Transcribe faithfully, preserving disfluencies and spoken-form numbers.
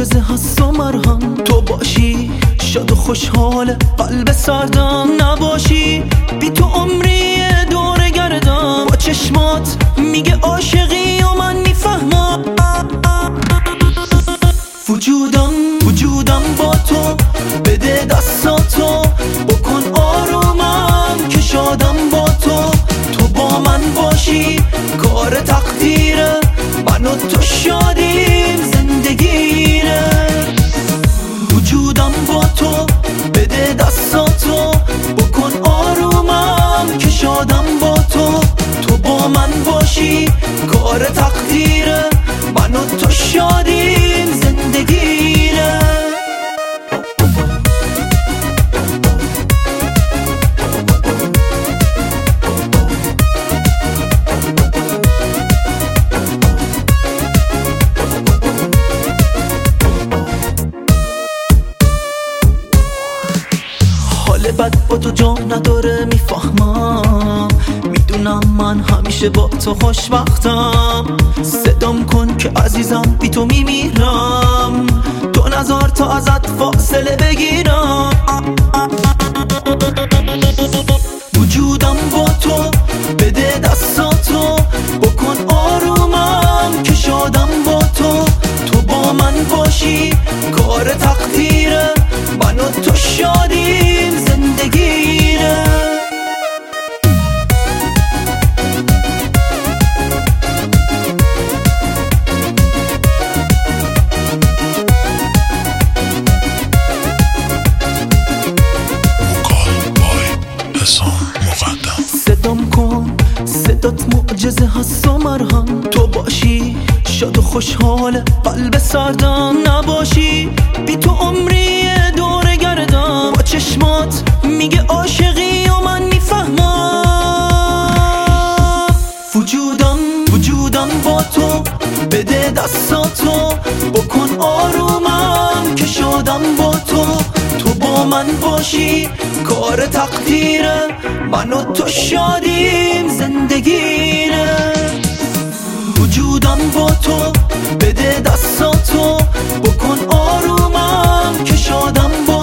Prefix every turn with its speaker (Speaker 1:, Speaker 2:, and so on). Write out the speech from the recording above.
Speaker 1: معجزه هست و مرهم. تو باشی شاد و خوشحال قلب سردم، نباشی بی تو عمری دور گردم. با چشمات میگه عاشقی و من میفهمم. وجودم وجودم با تو، بده دستاتو بکن آرومم که شادم با تو. تو با من باشی کار تقدیره، من و تو شادیم زندگیره. وجودم با تو، بده دستاتو بکن آرومم که شادم با تو. تو با من باشی کار تقدیره، من و تو شادیم زندگیره. حال بد با تو جا نداره میفهمم، میدونم من همیشه با تو خوشبختم. صدام کن که عزیزم بی تو میمیرم، تو نذار تا ازت فاصله بگیرم. وجودم با تو، بده دستاتو بکن آرومم که شادم با تو. تو با من باشی کار تقدیره، من و تو شادیم زندگیره. صدام کن صدات معجزه هست و مرهم. تو باشی شاد و خوشحال قلب سردم، نباشی بی تو عمری دور گردم. با چشمات میگه عاشقی و من میفهمم. وجودم وجودم با تو، بده دستاتو بکن آرومم که شادم با تو. تو با من باشی کار تقدیره، من و تو شادیم زندگیره. وجودم با تو، بده دستاتو بکن آرومم که شادم با